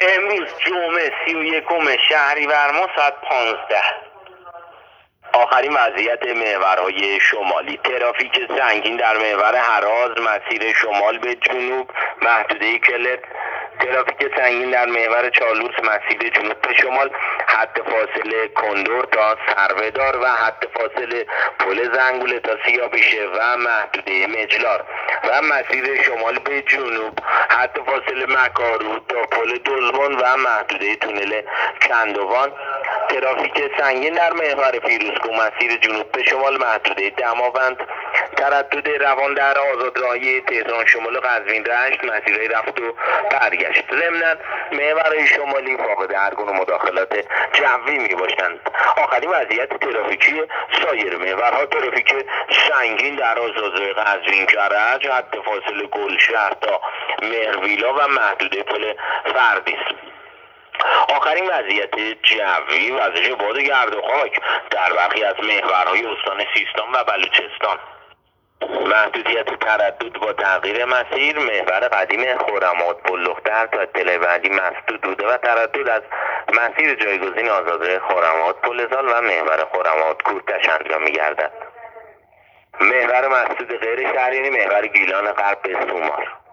امروز جمعه 31 شهریور ماه ساعت 15. آخرین وضعیت محورهای شمالی: ترافیک سنگین در محور هراز مسیر شمال به جنوب محدوده کلت. ترافیک سنگین در محور چالوس مسیر جنوب به شمال، حد فاصله کندور تا سروه‌دار و حد فاصله پل زنگوله تا سیاه‌پیشه و محدوده مجلار و مسیر شمال به جنوب، حد فاصله مکارو تا پل دزبان و محدوده تونل کندوان. ترافیک سنگین در محور فیروزکوه مسیر جنوب به شمال محدوده دماوند. تردد روان در آزادراهی تهران شمال و قزوین رشت مسیرهای رفت و برگشت. ضمناً محورهای شمالی فاقد هر گونه مداخلات جوی می باشند. آخرین وضعیت ترافیکی سایر محورها: ترافیک سنگین در آزادراه قزوین کرج، حد فاصله گلشهر تا مهرویلا و محدوده پل فردیس. آخرین وضعیت جوی: وضعیت باد گرد و خاک در برخی از محورهای استان سیستان و بلوچستان. محدودیت تردد با تغییر مسیر: محور قدیم خرم‌آباد پل‌دختر تا اطلاع بعدی مسدود بوده و تردد از مسیر جایگزین آزادراه خرم‌آباد پل زال و محور خرم‌آباد کوهتش انجام می‌گردد. محور مسدود غیر شهریاری: محور گیلان غرب به سومار.